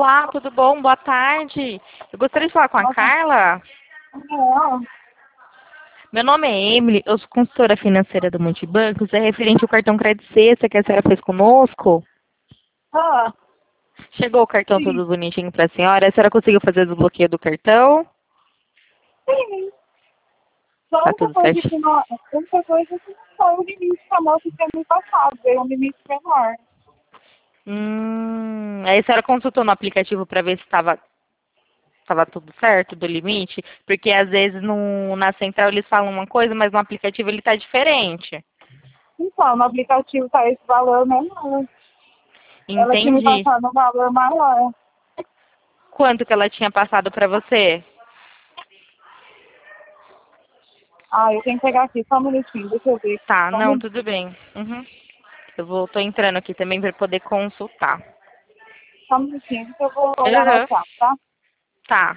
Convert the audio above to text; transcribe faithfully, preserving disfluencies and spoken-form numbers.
Olá, tudo bom? Boa tarde. Eu gostaria de falar com a Carla. Não. Meu nome é Emily, eu sou consultora financeira do Multibancos. É referente ao cartão Crédito Sexta que a senhora fez conosco. Ah, Chegou o cartão sim. todo bonitinho para a senhora. A senhora conseguiu fazer o desbloqueio do cartão? Sim. Só Tá outra tudo coisa certo? que não, outra coisa que não foi o limite que a moça tinha me passado, veio um limite menor. Hum, aí a senhora consultou no aplicativo para ver se estava tava tudo certo do limite? Porque às vezes no, na central eles falam uma coisa, mas no aplicativo ele tá diferente. Então, no aplicativo tá esse valor menor. Ela tinha me Entendi. passado um valor maior. Quanto que ela tinha passado para você? Ah, eu tenho que pegar aqui só um minutinho, deixa eu ver. Tá, Só um não, minutinho, tudo bem. Uhum. Eu vou, tô entrando aqui também para poder consultar. só um minutinho que eu vou olhar no Uhum. WhatsApp, tá? Tá.